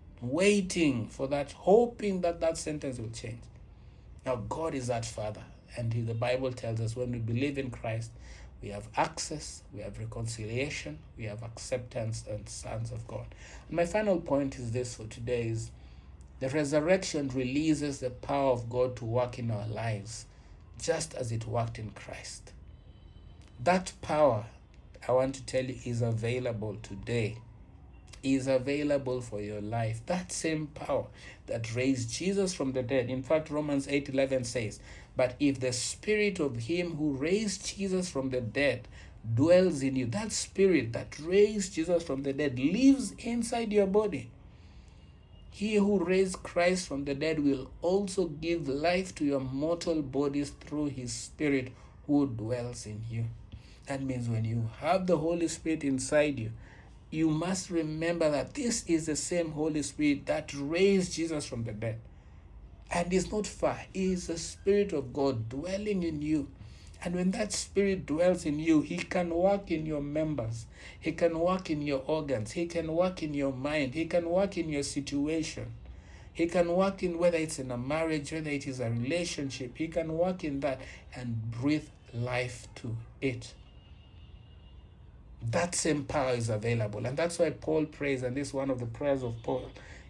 waiting for that, hoping that that sentence will change. Now, God is that Father. And the Bible tells us when we believe in Christ, we have access, we have reconciliation, we have acceptance and sons of God. And my final point is this for today is the resurrection releases the power of God to work in our lives, just as it worked in Christ. That power, I want to tell you, is available today. Is available for your life. That same power that raised Jesus from the dead. In fact, Romans eight eleven says, but if the spirit of him who raised Jesus from the dead dwells in you, that spirit that raised Jesus from the dead lives inside your body. He who raised Christ from the dead will also give life to your mortal bodies through his Spirit who dwells in you. That means when you have the Holy Spirit inside you, you must remember that this is the same Holy Spirit that raised Jesus from the dead. And it's not far. It is the Spirit of God dwelling in you. And when that Spirit dwells in you, he can work in your members. He can work in your organs. He can work in your mind. He can work in your situation. He can work in whether it's in a marriage, whether it is a relationship. He can work in that and breathe life to it. That same power is available. And that's why Paul prays, and this is one of the prayers of Paul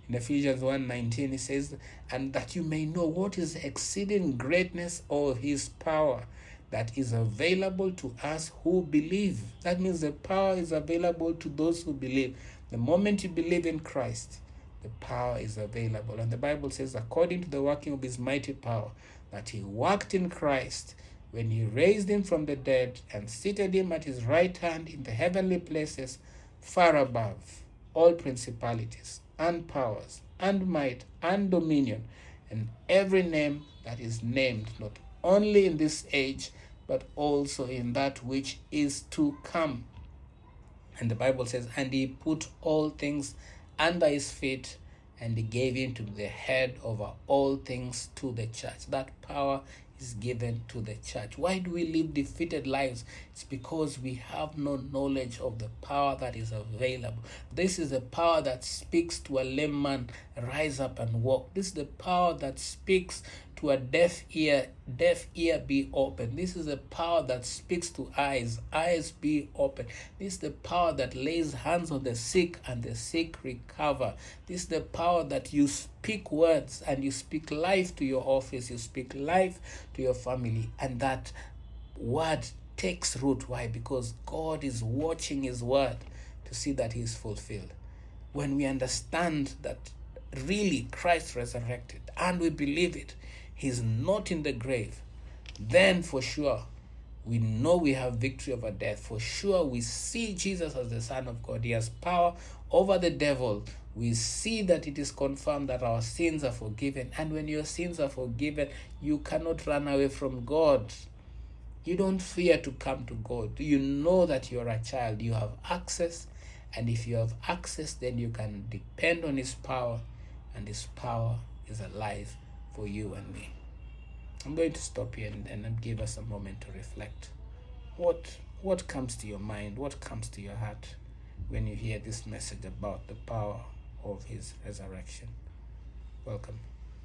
In Ephesians one nineteen, it says, and that you may know what is the exceeding greatness of his power that is available to us who believe. That means the power is available to those who believe. The moment you believe in Christ, the power is available. And the Bible says, according to the working of his mighty power, that he worked in Christ when he raised him from the dead and seated him at his right hand in the heavenly places, far above all principalities and powers and might and dominion, and every name that is named, not only in this age, but also in that which is to come. And the Bible says, and he put all things under his feet, and he gave him to be the head over all things to the church. That power is given to the church. Why do we live defeated lives? It's because we have no knowledge of the power that is available. This is the power that speaks to a lame man, rise up and walk. This is the power that speaks to a deaf ear, deaf ear be open. This is the power that speaks to eyes, eyes be open. This is the power that lays hands on the sick and the sick recover. This is the power that you speak words and you speak life to your office, you speak life to your family, and that word takes root. Why? Because God is watching his word to see that he is fulfilled. When we understand that really Christ resurrected and we believe it, he's not in the grave, then for sure we know we have victory over death. For sure we see Jesus as the Son of God. He has power over the devil. We see that it is confirmed that our sins are forgiven. And when your sins are forgiven, you cannot run away from God. You don't fear to come to God. You know that you're a child. You have access. And if you have access, then you can depend on his power. And his power is alive for you and me. I'm going to stop here and, and give us a moment to reflect. What what comes to your mind? What comes to your heart when you hear this message about the power of his resurrection? Welcome.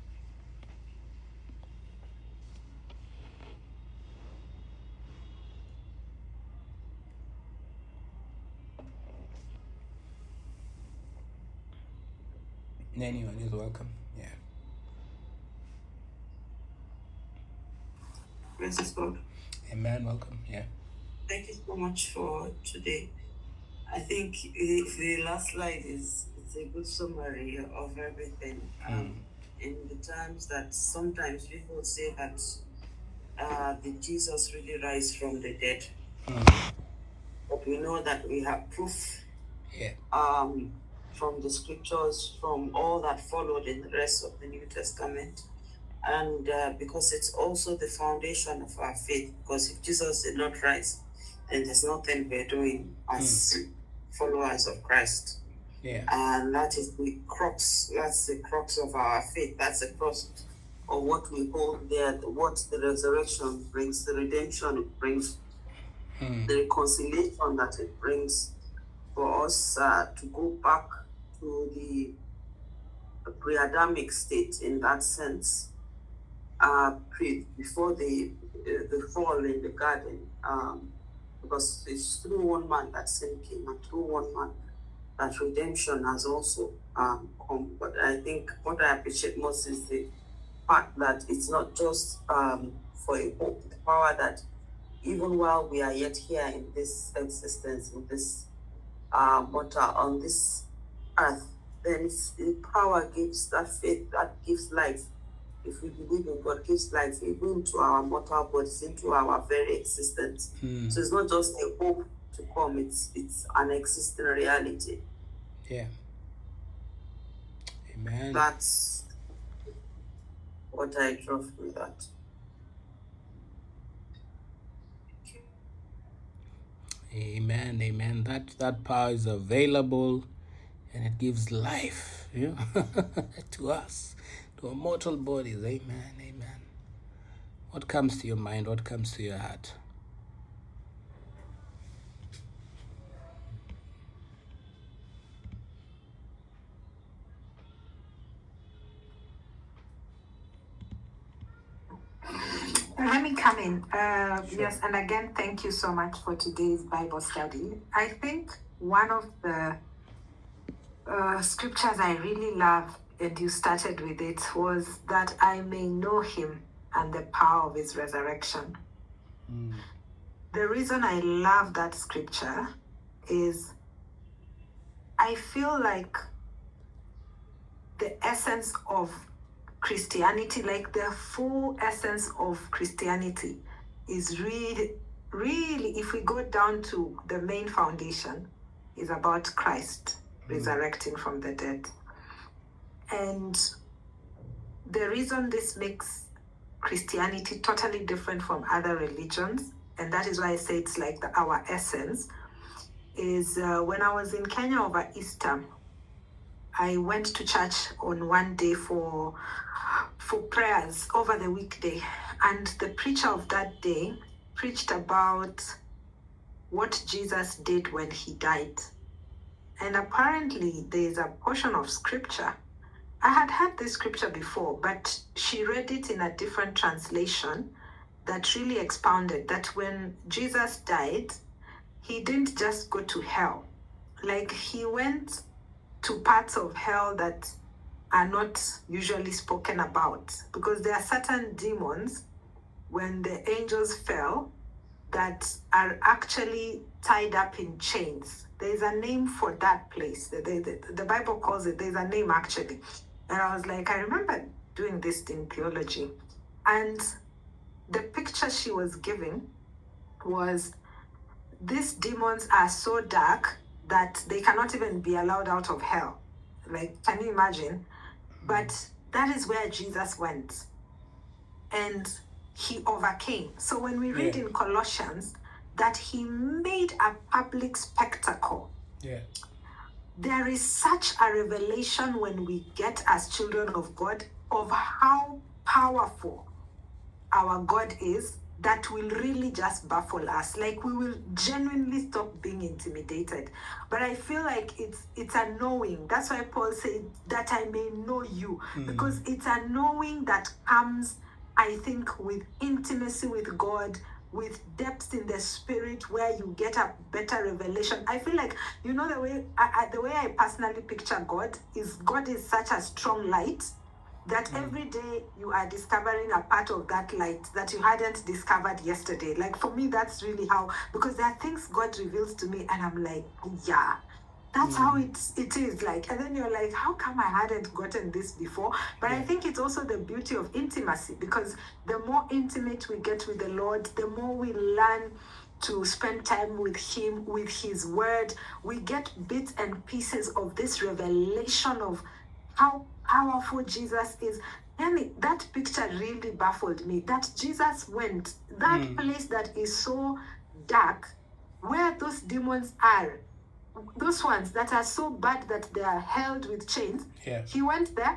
Anyone is welcome. Yeah. Praise God. Amen. Welcome. Yeah. Thank you so much for today. I think the, the last slide is it's a good summary of everything. Um, mm. In the terms that sometimes people say that uh, did Jesus really rise from the dead? Mm. But we know that we have proof. Yeah. Um, from the scriptures, from all that followed in the rest of the New Testament. And uh, because it's also the foundation of our faith, because if Jesus did not rise, then there's nothing we're doing as mm. followers of Christ. Yeah. And that is the crux, that's the crux of our faith. That's the crux of what we hold there, what the resurrection brings, the redemption it brings, mm. the reconciliation that it brings for us uh, to go back to the pre-Adamic state in that sense. Uh, pre, before the uh, the fall in the garden, um, because it's through one man that sin came, and through one man that redemption has also um, come. But I think what I appreciate most is the fact that it's not just um, for a hope, the power that even while we are yet here in this existence, in this uh, mortal, on this earth, then it's, the power gives that faith, that gives life. If we believe in God, gives life even into our mortal bodies, into our very existence. Hmm. So it's not just a hope to come, it's it's an existing reality. Yeah. Amen. That's what I draw from that. Amen, amen. That that power is available and it gives life, you know, to us. To our mortal bodies. Amen. Amen. What comes to your mind? What comes to your heart? Let me come in. Uh, sure. Yes, and again, thank you so much for today's Bible study. I think one of the uh, scriptures I really love, and you started with it, was that I may know him and the power of his resurrection. Mm. The reason I love that scripture is I feel like the essence of Christianity, like the full essence of Christianity, is really, really, if we go down to the main foundation, is about Christ mm. resurrecting from the dead. And the reason this makes Christianity totally different from other religions, and that is why I say it's like the, our essence, is uh, when I was in Kenya over Easter, I went to church on one day for for prayers over the weekday, and the preacher of that day preached about what Jesus did when he died. And apparently there is a portion of scripture. I had heard this scripture before, but she read it in a different translation that really expounded that when Jesus died, he didn't just go to hell. Like, he went to parts of hell that are not usually spoken about, because there are certain demons, when the angels fell, that are actually tied up in chains. There is a name for that place. The, the, the Bible calls it, there's a name actually. And I was like, I remember doing this in theology. And the picture she was giving was, these demons are so dark that they cannot even be allowed out of hell. Like, can you imagine? But that is where Jesus went. And he overcame. So when we read yeah. in Colossians that he made a public spectacle, yeah. there is such a revelation when we get as children of God of how powerful our God is, that will really just baffle us. Like, we will genuinely stop being intimidated. But I feel like it's it's a knowing. That's why Paul said that I may know you. Mm. Because it's a knowing that comes, I think, with intimacy with God, with depth in the spirit, where you get a better revelation. I feel like, you know, the way I, I, the way I personally picture God is, God is such a strong light that mm. every day you are discovering a part of that light that you hadn't discovered yesterday. Like, for me, that's really how, because there are things God reveals to me and I'm like, yeah, that's mm. how it, it is. Like, and then you're like, how come I hadn't gotten this before? But yeah. I think it's also the beauty of intimacy, because the more intimate we get with the Lord, the more we learn to spend time with him, with his word. We get bits and pieces of this revelation of how powerful Jesus is. And that picture really baffled me, that Jesus went, that mm. place that is so dark, where those demons are, those ones that are so bad that they are held with chains. Yeah. He went there,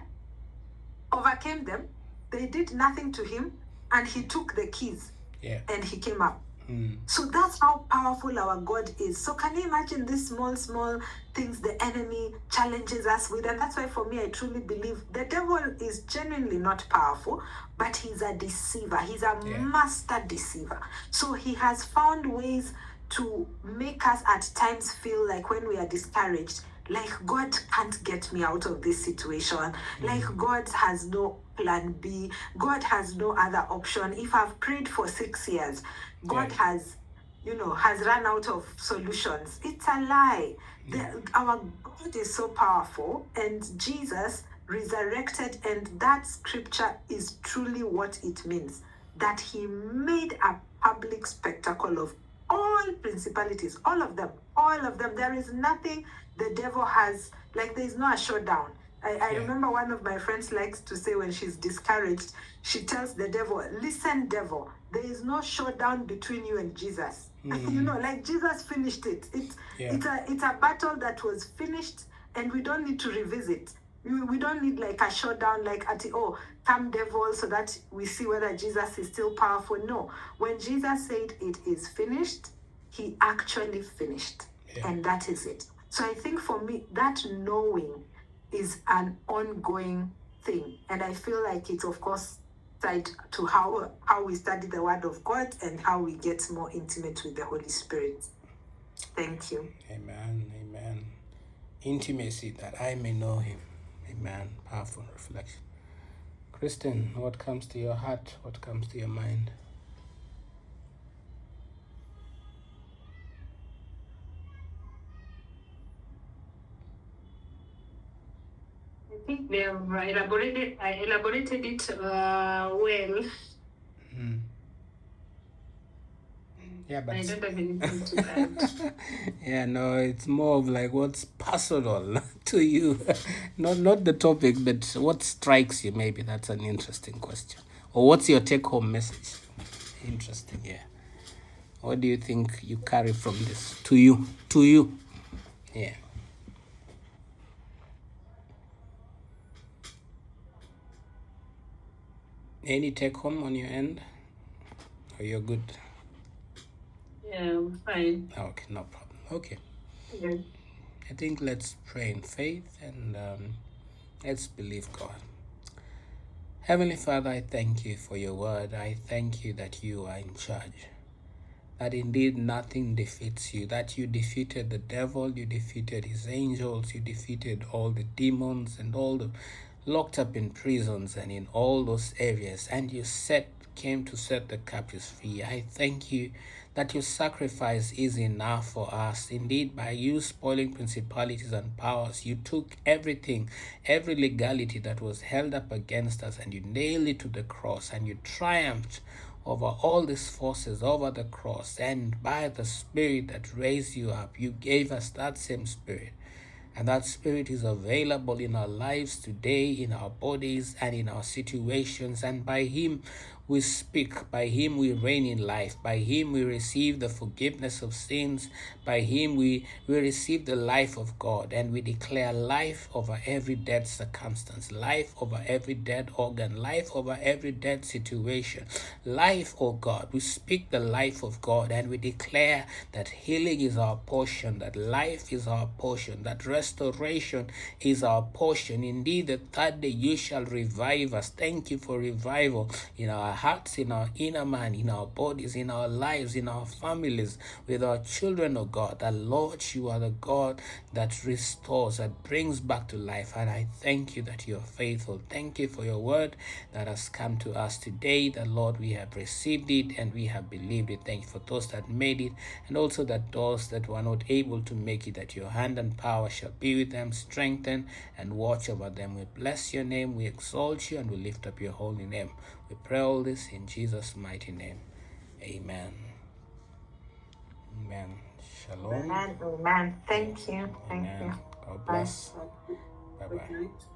overcame them, they did nothing to him, and he took the keys yeah. and he came up. Mm. So that's how powerful our God is. So can you imagine these small, small things the enemy challenges us with? And that's why, for me, I truly believe the devil is genuinely not powerful, but he's a deceiver. He's a yeah. master deceiver. So he has found ways to make us at times feel like, when we are discouraged, like, God can't get me out of this situation. Mm-hmm. Like, God has no plan B. God has no other option. If I've prayed for six years, God yeah. has, you know, has run out of solutions. It's a lie. Mm-hmm. The, our God is so powerful, and Jesus resurrected, and that scripture is truly what it means, that he made a public spectacle of all principalities, all of them, all of them. There is nothing the devil has, like, there is no a showdown. I, I yeah. remember one of my friends likes to say, when she's discouraged, she tells the devil, listen, devil, there is no showdown between you and Jesus. Mm. You know, like, Jesus finished it. It yeah. It's a it's a battle that was finished, and we don't need to revisit. We, we don't need like a showdown, like, at oh, come devil, so that we see whether Jesus is still powerful. No. When Jesus said it is finished, he actually finished. Yeah. And that is it. So I think for me, that knowing is an ongoing thing. And I feel like it's, of course, tied to how how we study the Word of God and how we get more intimate with the Holy Spirit. Thank you. Amen. Amen. intimacy, that I may know him. Amen. Powerful reflection. Kristen, what comes to your heart? What comes to your mind? I think they have elaborated, I elaborated it uh, well. Mm. Yeah, but I don't have anything to add. yeah, no, it's more of like what's personal to you, not not the topic, but what strikes you. Maybe that's an interesting question. Or what's your take-home message? Interesting, yeah. What do you think you carry from this to you? To you, yeah. Any take-home on your end? Or you're good? Yeah, I'm fine. Okay, no problem. Okay. Yeah. I think let's pray in faith and um, let's believe God. Heavenly Father, I thank you for your word. I thank you that you are in charge. That indeed nothing defeats you. That you defeated the devil, you defeated his angels, you defeated all the demons and all the locked up in prisons and in all those areas. And you set came to set the captives free. I thank you that your sacrifice is enough for us. Indeed, by you spoiling principalities and powers, you took everything, every legality that was held up against us, and you nailed it to the cross, and you triumphed over all these forces over the cross. And by the Spirit that raised you up, you gave us that same Spirit. And that Spirit is available in our lives today, in our bodies and in our situations. And by Him we speak, by Him we reign in life, by Him we receive the forgiveness of sins, by Him we, we receive the life of God, and we declare life over every dead circumstance, life over every dead organ, life over every dead situation, life, oh God. We speak the life of God, and we declare that healing is our portion, that life is our portion, that restoration is our portion. Indeed, the third day you shall revive us. Thank you for revival in our hearts, in our inner man, in our bodies, in our lives, in our families, with our children, oh God. That Lord, you are the God that restores, that brings back to life. And I thank you that you are faithful. Thank you for your word that has come to us today. That Lord, we have received it and we have believed it. Thank you for those that made it, and also that those that were not able to make it, that your hand and power shall be with them, strengthen and watch over them. We bless your name, we exalt you, and we lift up your holy name. We pray all this in Jesus' mighty name. Amen. Amen. Shalom. Amen. Amen. Thank you. Thank Amen. you. God bless. Bye-bye.